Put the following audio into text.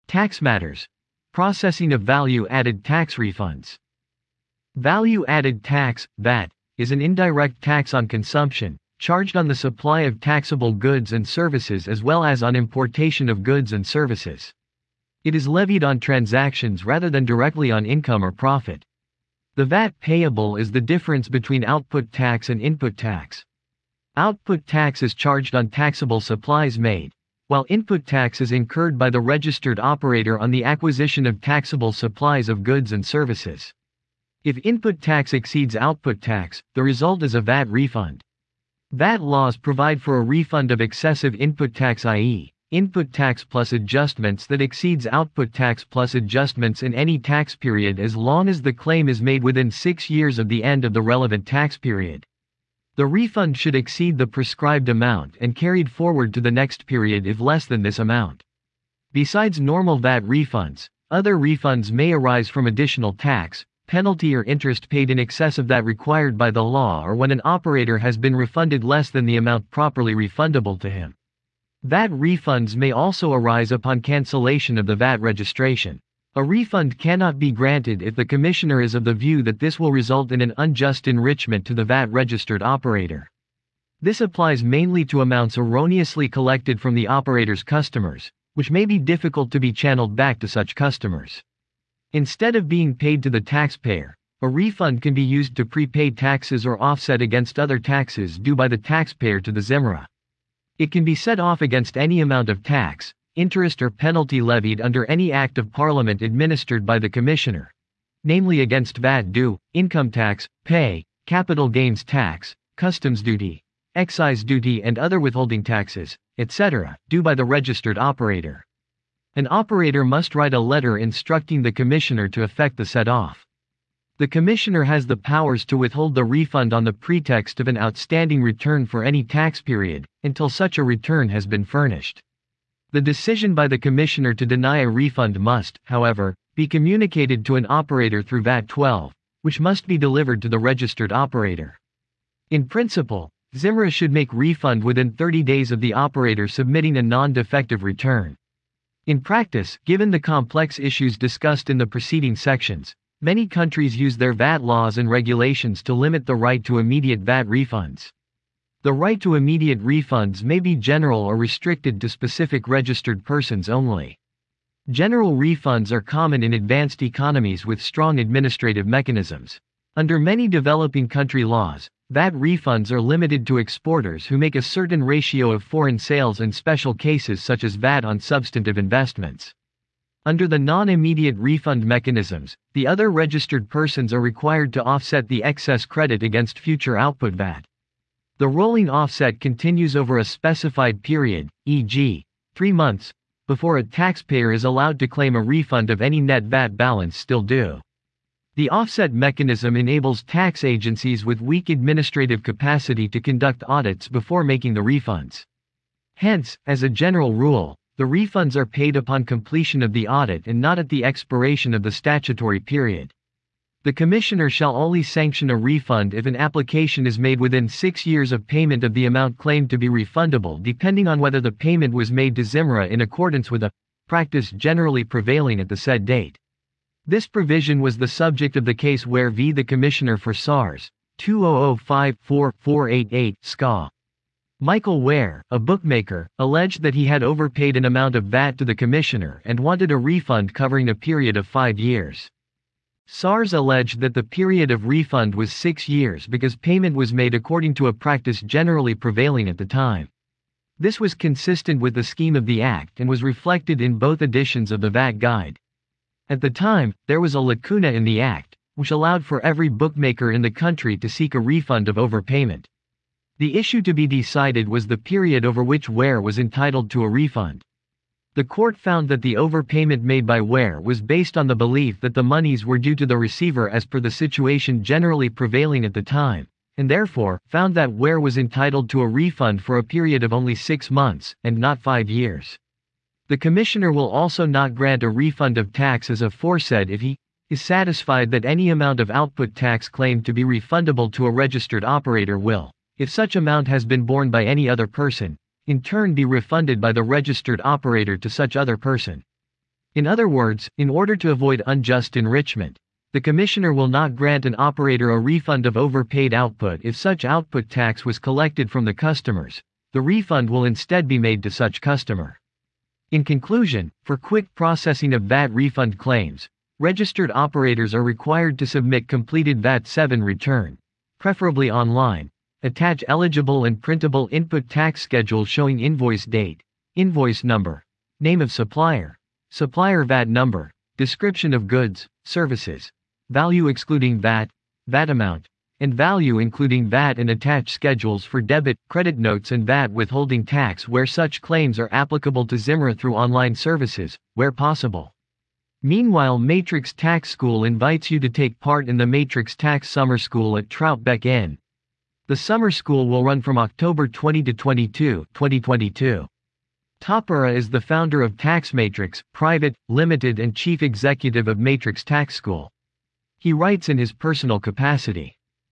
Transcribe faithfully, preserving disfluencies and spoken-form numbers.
Tax matters. Processing of value-added tax refunds. Value-added tax, V A T, is an indirect tax on consumption, charged on the supply of taxable goods and services as well as on importation of goods and services. It is levied on transactions rather than directly on income or profit. The V A T payable is the difference between output tax and input tax. Output tax is charged on taxable supplies made, while input tax is incurred by the registered operator on the acquisition of taxable supplies of goods and services. If input tax exceeds output tax, the result is a V A T refund. V A T laws provide for a refund of excessive input tax, that is, input tax plus adjustments that exceeds output tax plus adjustments in any tax period as long as the claim is made within six years of the end of the relevant tax period. The refund should exceed the prescribed amount and carried forward to the next period if less than this amount. Besides normal V A T refunds, other refunds may arise from additional tax, penalty or interest paid in excess of that required by the law, or when an operator has been refunded less than the amount properly refundable to him. V A T refunds may also arise upon cancellation of the V A T registration. A refund cannot be granted if the Commissioner is of the view that this will result in an unjust enrichment to the V A T registered operator. This applies mainly to amounts erroneously collected from the operator's customers, which may be difficult to be channeled back to such customers. Instead of being paid to the taxpayer, a refund can be used to prepay taxes or offset against other taxes due by the taxpayer to the Zimra. It can be set off against any amount of tax, interest or penalty levied under any Act of Parliament administered by the Commissioner, namely against V A T due, income tax, pay, capital gains tax, customs duty, excise duty and other withholding taxes, et cetera, due by the registered operator. An operator must write a letter instructing the Commissioner to effect the set-off. The Commissioner has the powers to withhold the refund on the pretext of an outstanding return for any tax period, until such a return has been furnished. The decision by the Commissioner to deny a refund must, however, be communicated to an operator through V A T twelve, which must be delivered to the registered operator. In principle, Zimra should make refund within thirty days of the operator submitting a non-defective return. In practice, given the complex issues discussed in the preceding sections, many countries use their V A T laws and regulations to limit the right to immediate V A T refunds. The right to immediate refunds may be general or restricted to specific registered persons only. General refunds are common in advanced economies with strong administrative mechanisms. Under many developing country laws, V A T refunds are limited to exporters who make a certain ratio of foreign sales and special cases such as V A T on substantive investments. Under the non-immediate refund mechanisms, the other registered persons are required to offset the excess credit against future output V A T. The rolling offset continues over a specified period, for example, three months, before a taxpayer is allowed to claim a refund of any net V A T balance still due. The offset mechanism enables tax agencies with weak administrative capacity to conduct audits before making the refunds. Hence, as a general rule, the refunds are paid upon completion of the audit and not at the expiration of the statutory period. The Commissioner shall only sanction a refund if an application is made within six years of payment of the amount claimed to be refundable, depending on whether the payment was made to Zimra in accordance with a practice generally prevailing at the said date. This provision was the subject of the case Ware v. the Commissioner for S A R S, two thousand five four four eighty-eight, S C A. Michael Ware, a bookmaker, alleged that he had overpaid an amount of V A T to the Commissioner and wanted a refund covering a period of five years. S A R S alleged that the period of refund was six years because payment was made according to a practice generally prevailing at the time. This was consistent with the scheme of the Act and was reflected in both editions of the V A T Guide. At the time, there was a lacuna in the Act, which allowed for every bookmaker in the country to seek a refund of overpayment. The issue to be decided was the period over which Ware was entitled to a refund. The court found that the overpayment made by Ware was based on the belief that the monies were due to the receiver as per the situation generally prevailing at the time, and therefore, found that Ware was entitled to a refund for a period of only six months, and not five years. The Commissioner will also not grant a refund of tax as aforesaid if he is satisfied that any amount of output tax claimed to be refundable to a registered operator will, if such amount has been borne by any other person, in turn be refunded by the registered operator to such other person. In other words, in order to avoid unjust enrichment, the Commissioner will not grant an operator a refund of overpaid output if such output tax was collected from the customers. The refund will instead be made to such customer. In conclusion, for quick processing of V A T refund claims, registered operators are required to submit completed V A T seven return, preferably online, attach eligible and printable input tax schedule showing invoice date, invoice number, name of supplier, supplier V A T number, description of goods, services, value excluding V A T, V A T amount, and value including V A T, and attach schedules for debit, credit notes and V A T withholding tax where such claims are applicable to Zimra through online services, where possible. Meanwhile, Matrix Tax School invites you to take part in the Matrix Tax Summer School at Troutbeck Inn. The summer school will run from October twentieth to twenty-second, twenty twenty-two. Tapura is the founder of Tax Matrix, Private, Limited and Chief Executive of Matrix Tax School. He writes in his personal capacity.